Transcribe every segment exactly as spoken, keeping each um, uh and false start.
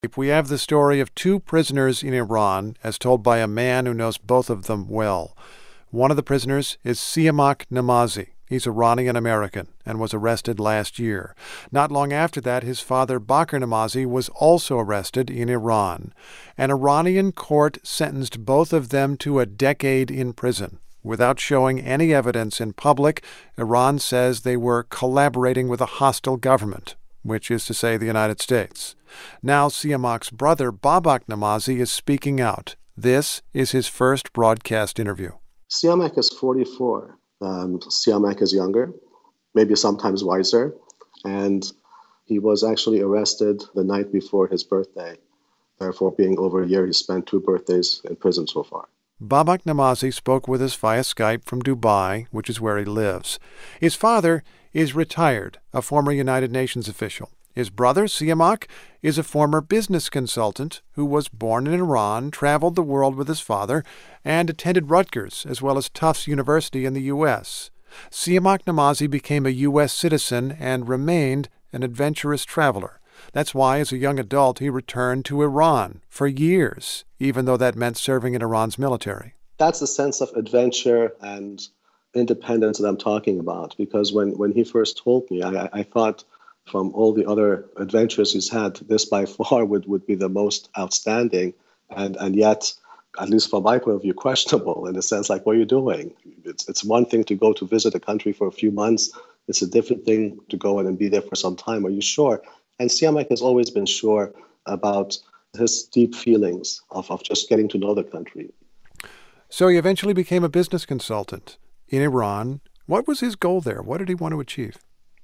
We have the story of two prisoners in Iran, as told by a man who knows both of them well. One of the prisoners is Siamak Namazi. He's Iranian-American and was arrested last year. Not long after that, his father, Baker Namazi, was also arrested in Iran. An Iranian court sentenced both of them to a decade in prison. Without showing any evidence in public, Iran says they were collaborating with a hostile government, which is to say the United States. Now Siamak's brother, Babak Namazi, is speaking out. This is his first broadcast interview. Siamak is forty-four. Um, Siamak is younger, maybe sometimes wiser, and he was actually arrested the night before his birthday. Therefore, being over a year, he spent two birthdays in prison so far. Babak Namazi spoke with us via Skype from Dubai, which is where he lives. His father is retired, a former United Nations official. His brother, Siamak, is a former business consultant who was born in Iran, traveled the world with his father, and attended Rutgers as well as Tufts University in the U S. Siamak Namazi became a U S citizen and remained an adventurous traveler. That's why, as a young adult, he returned to Iran for years, even though that meant serving in Iran's military. That's the sense of adventure and independence that I'm talking about, because when, when he first told me, I, I thought from all the other adventures he's had, this by far would, would be the most outstanding, and, and yet, at least from my point of view, questionable in the sense like, what are you doing? It's, it's one thing to go to visit a country for a few months. It's a different thing to go in and be there for some time. Are you sure? And Siamak has always been sure about his deep feelings of, of just getting to know the country. So he eventually became a business consultant in Iran. What was his goal there? What did he want to achieve?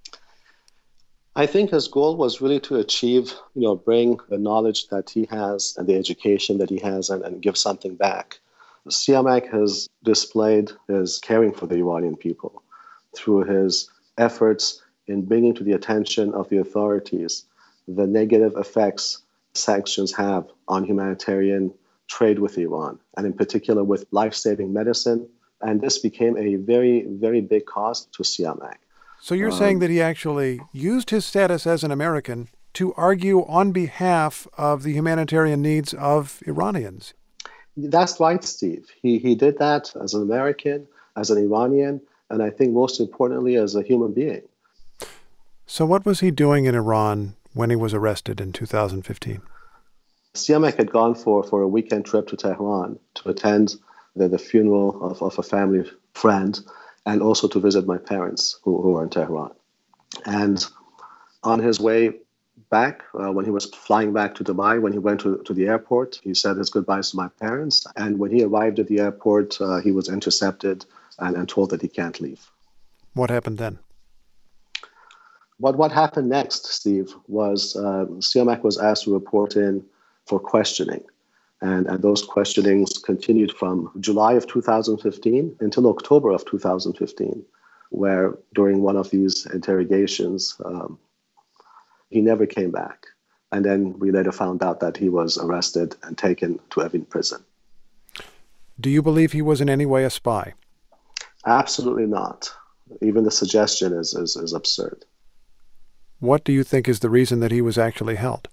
I think his goal was really to achieve, you know, bring the knowledge that he has and the education that he has and, and give something back. Siamak has displayed his caring for the Iranian people through his efforts in bringing to the attention of the authorities the negative effects sanctions have on humanitarian trade with Iran, and in particular with life-saving medicine. And this became a very, very big cost to Siamak. So you're um, saying that he actually used his status as an American to argue on behalf of the humanitarian needs of Iranians. That's right, Steve. He, he did that as an American, as an Iranian, and I think most importantly as a human being. So what was he doing in Iran when he was arrested in two thousand fifteen? Siamak had gone for, for a weekend trip to Tehran to attend the, the funeral of, of a family friend and also to visit my parents who, who are in Tehran. And on his way back, uh, when he was flying back to Dubai, when he went to, to the airport, he said his goodbyes to my parents. And when he arrived at the airport, uh, he was intercepted and, and told that he can't leave. What happened then? What what happened next, Steve, was uh, Siamak was asked to report in for questioning. And, and those questionings continued from July of two thousand fifteen until October of two thousand fifteen, where during one of these interrogations, um, he never came back. And then we later found out that he was arrested and taken to Evin prison. Do you believe he was in any way a spy? Absolutely not. Even the suggestion is, is, is absurd. What do you think is the reason that he was actually held?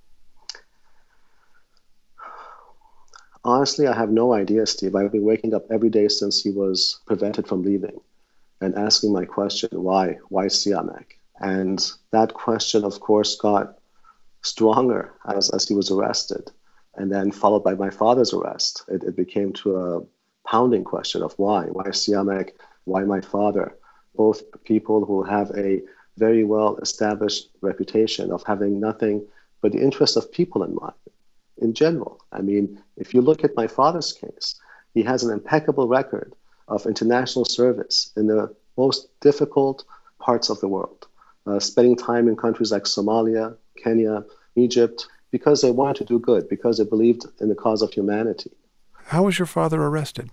Honestly, I have no idea, Steve. I've been waking up every day since he was prevented from leaving and asking my question, why? Why Siamak? And that question, of course, got stronger as, as he was arrested. And then followed by my father's arrest, it, it became to a pounding question of why? Why Siamak? Why my father? Both people who have a very well-established reputation of having nothing but the interest of people in mind, in general. I mean, if you look at my father's case, he has an impeccable record of international service in the most difficult parts of the world, uh, spending time in countries like Somalia, Kenya, Egypt, because they wanted to do good, because they believed in the cause of humanity. How was your father arrested?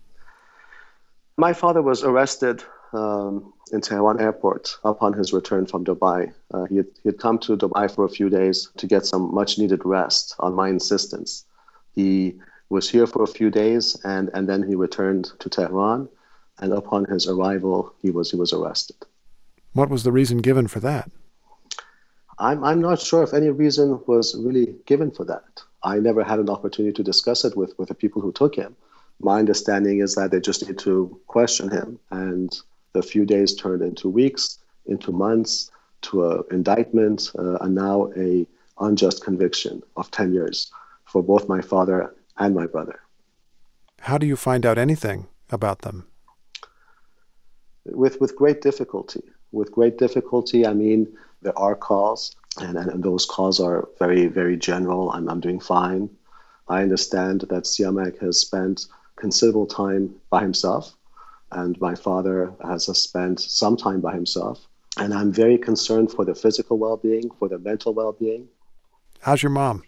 My father was arrested um, in Tehran airport upon his return from Dubai. Uh, he, had, he had come to Dubai for a few days to get some much needed rest on my insistence. He was here for a few days and, and then he returned to Tehran. And upon his arrival, he was he was arrested. What was the reason given for that? I'm, I'm not sure if any reason was really given for that. I never had an opportunity to discuss it with, with the people who took him. My understanding is that they just need to question him, and the few days turned into weeks, into months, to an indictment, uh, and now a unjust conviction of ten years for both my father and my brother. How do you find out anything about them? With with great difficulty. With great difficulty, I mean, there are calls, and, and, and those calls are very, very general. I'm, I'm doing fine. I understand that Siamak has spent considerable time by himself, and my father has spent some time by himself. And I'm very concerned for their physical well-being, for their mental well-being. How's your mom?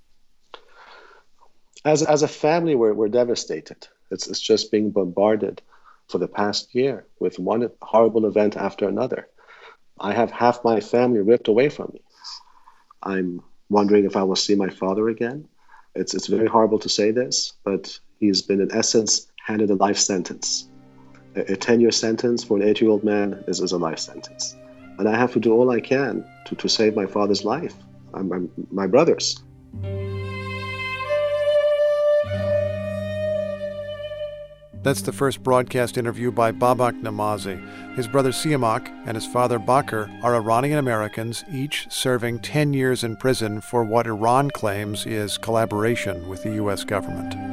As as a family, we're we're devastated. It's it's just being bombarded for the past year with one horrible event after another. I have half my family ripped away from me. I'm wondering if I will see my father again. It's it's very horrible to say this, but he's been in essence handed a life sentence. A ten-year sentence for an eight-year-old man is, is a life sentence. And I have to do all I can to, to save my father's life, I'm, I'm, my brother's. That's the first broadcast interview by Babak Namazi. His brother Siamak and his father Bakr are Iranian Americans, each serving ten years in prison for what Iran claims is collaboration with the U S government.